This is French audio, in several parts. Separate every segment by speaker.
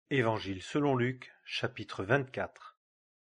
Speaker 1: Évangile selon Luc, chapitre 24.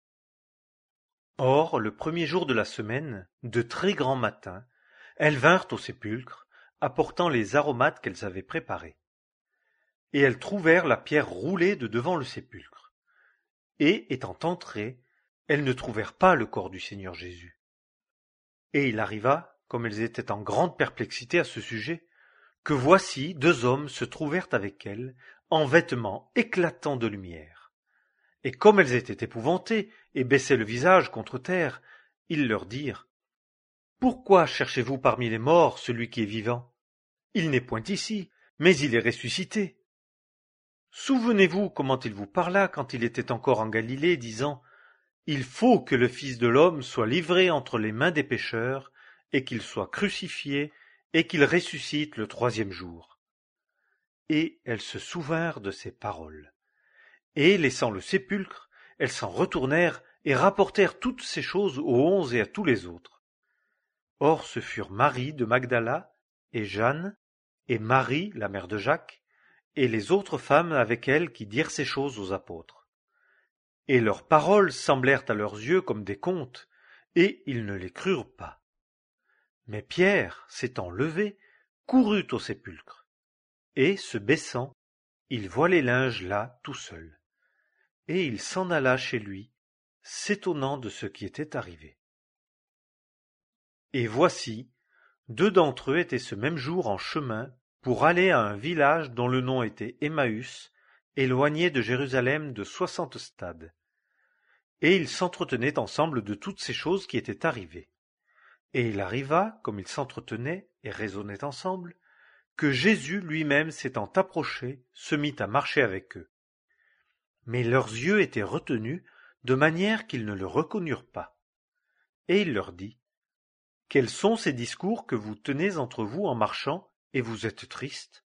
Speaker 1: Or, le premier jour de la semaine, de très grand matin, elles vinrent au sépulcre, apportant les aromates qu'elles avaient préparés. Et elles trouvèrent la pierre roulée de devant le sépulcre. Et, étant entrées, elles ne trouvèrent pas le corps du Seigneur Jésus. Et il arriva, comme elles étaient en grande perplexité à ce sujet, que voici 2 hommes se trouvèrent avec elles, en vêtements éclatants de lumière. Et comme elles étaient épouvantées et baissaient le visage contre terre, ils leur dirent: Pourquoi cherchez-vous parmi les morts celui qui est vivant? Il n'est point ici, mais il est ressuscité. Souvenez-vous comment il vous parla quand il était encore en Galilée, disant: Il faut que le Fils de l'homme soit livré entre les mains des pécheurs, et qu'il soit crucifié, et qu'il ressuscite le 3e jour. Et elles se souvinrent de ces paroles. Et, laissant le sépulcre, elles s'en retournèrent et rapportèrent toutes ces choses aux 11 et à tous les autres. Or ce furent Marie de Magdala, et Jeanne, et Marie, la mère de Jacques, et les autres femmes avec elles qui dirent ces choses aux apôtres. Et leurs paroles semblèrent à leurs yeux comme des contes, et ils ne les crurent pas. Mais Pierre, s'étant levé, courut au sépulcre, et, se baissant, il voit les linges là tout seuls. Et il s'en alla chez lui, s'étonnant de ce qui était arrivé. Et voici, 2 d'entre eux étaient ce même jour en chemin pour aller à un village dont le nom était Emmaüs, éloigné de Jérusalem de 60 stades. Et ils s'entretenaient ensemble de toutes ces choses qui étaient arrivées. Et il arriva, comme ils s'entretenaient et raisonnaient ensemble, que Jésus lui-même s'étant approché, se mit à marcher avec eux. Mais leurs yeux étaient retenus, de manière qu'ils ne le reconnurent pas. Et il leur dit: Quels sont ces discours que vous tenez entre vous en marchant, et vous êtes tristes?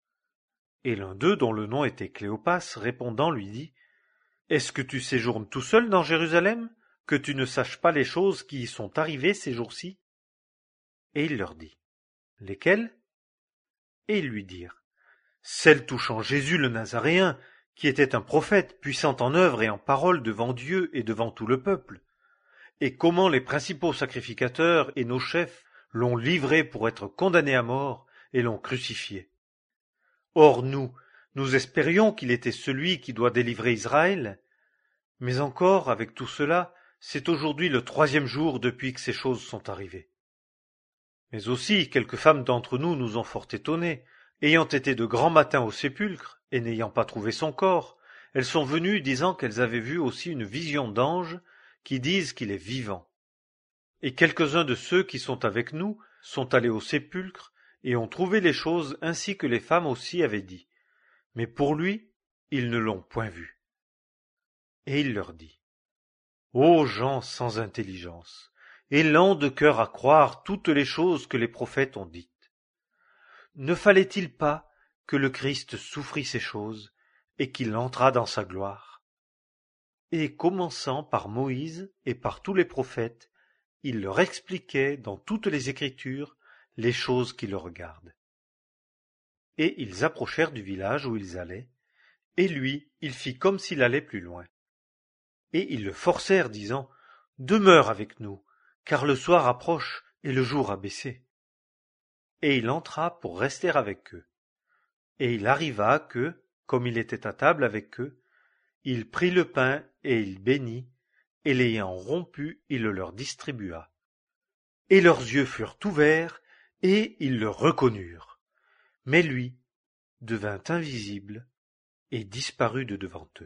Speaker 1: Et l'un d'eux, dont le nom était Cléopas, répondant, lui dit: Est-ce que tu séjournes tout seul dans Jérusalem, que tu ne saches pas les choses qui y sont arrivées ces jours-ci? Et il leur dit: Lesquelles? Et ils lui dirent: Celles touchant Jésus le Nazaréen, qui était un prophète puissant en œuvre et en parole devant Dieu et devant tout le peuple, et comment les principaux sacrificateurs et nos chefs l'ont livré pour être condamné à mort et l'ont crucifié. Or nous espérions qu'il était celui qui doit délivrer Israël, mais encore, avec tout cela, c'est aujourd'hui le 3e jour depuis que ces choses sont arrivées. Mais aussi, quelques femmes d'entre nous ont fort étonnés. Ayant été de grand matin au sépulcre, et n'ayant pas trouvé son corps, elles sont venues disant qu'elles avaient vu aussi une vision d'anges qui disent qu'il est vivant. Et quelques-uns de ceux qui sont avec nous sont allés au sépulcre et ont trouvé les choses ainsi que les femmes aussi avaient dit. Mais pour lui, ils ne l'ont point vu. Et il leur dit: Ô gens sans intelligence, et lents de cœur à croire toutes les choses que les prophètes ont dites. Ne fallait-il pas que le Christ souffrît ces choses, et qu'il entrât dans sa gloire? Et commençant par Moïse et par tous les prophètes, il leur expliquait dans toutes les Écritures les choses qui le regardent. Et ils approchèrent du village où ils allaient, et lui, il fit comme s'il allait plus loin. Et ils le forcèrent, disant: Demeure avec nous, car le soir approche et le jour a baissé. Et il entra pour rester avec eux. Et il arriva que, comme il était à table avec eux, il prit le pain et il bénit, et l'ayant rompu, il le leur distribua. Et leurs yeux furent ouverts, et ils le reconnurent. Mais lui devint invisible, et disparut de devant eux.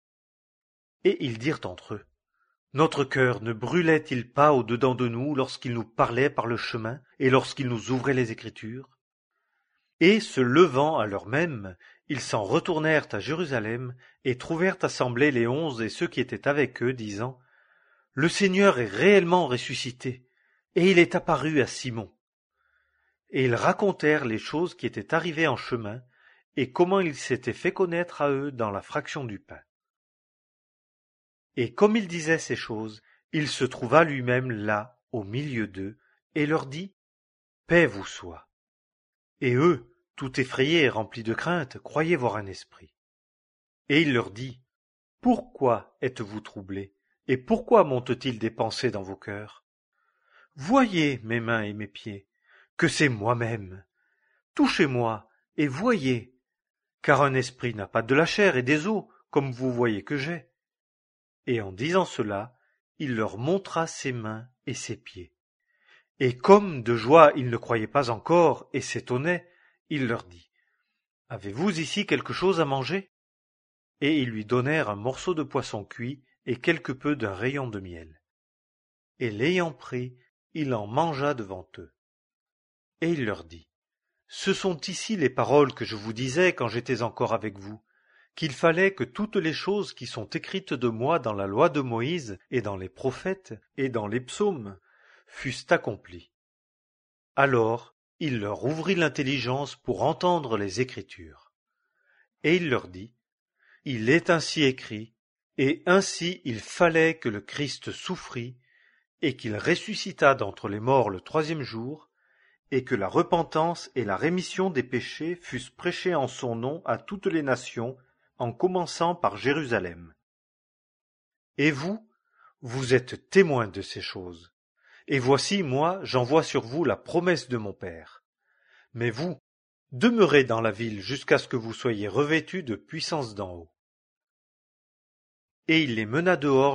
Speaker 1: Et ils dirent entre eux: Notre cœur ne brûlait-il pas au-dedans de nous lorsqu'il nous parlait par le chemin, et lorsqu'il nous ouvrait les Écritures? Et se levant à l'heure même, ils s'en retournèrent à Jérusalem, et trouvèrent assemblés les 11 et ceux qui étaient avec eux, disant: Le Seigneur est réellement ressuscité, et il est apparu à Simon. Et ils racontèrent les choses qui étaient arrivées en chemin, et comment il s'était fait connaître à eux dans la fraction du pain. Et comme il disait ces choses, il se trouva lui-même là, au milieu d'eux, et leur dit: Paix vous soit. Et eux, tout effrayés et remplis de crainte, croyaient voir un esprit. Et il leur dit: Pourquoi êtes-vous troublés, et pourquoi montent-ils des pensées dans vos cœurs? Voyez mes mains et mes pieds, que c'est moi-même. Touchez-moi et voyez, car un esprit n'a pas de la chair et des os, comme vous voyez que j'ai. Et en disant cela, il leur montra ses mains et ses pieds. Et comme de joie ils ne croyaient pas encore et s'étonnaient, il leur dit: Avez-vous ici quelque chose à manger? Et ils lui donnèrent un morceau de poisson cuit et quelque peu d'un rayon de miel. Et l'ayant pris, il en mangea devant eux. Et il leur dit: Ce sont ici les paroles que je vous disais quand j'étais encore avec vous, qu'il fallait que toutes les choses qui sont écrites de moi dans la loi de Moïse et dans les prophètes et dans les psaumes fussent accomplies. Alors il leur ouvrit l'intelligence pour entendre les Écritures. Et il leur dit: Il est ainsi écrit, et ainsi il fallait que le Christ souffrît, et qu'il ressuscitât d'entre les morts le troisième jour, et que la repentance et la rémission des péchés fussent prêchées en son nom à toutes les nations, en commençant par Jérusalem. Et vous, vous êtes témoins de ces choses. Et voici, moi, j'envoie sur vous la promesse de mon Père. Mais vous, demeurez dans la ville jusqu'à ce que vous soyez revêtus de puissance d'en haut. Et il les mena dehors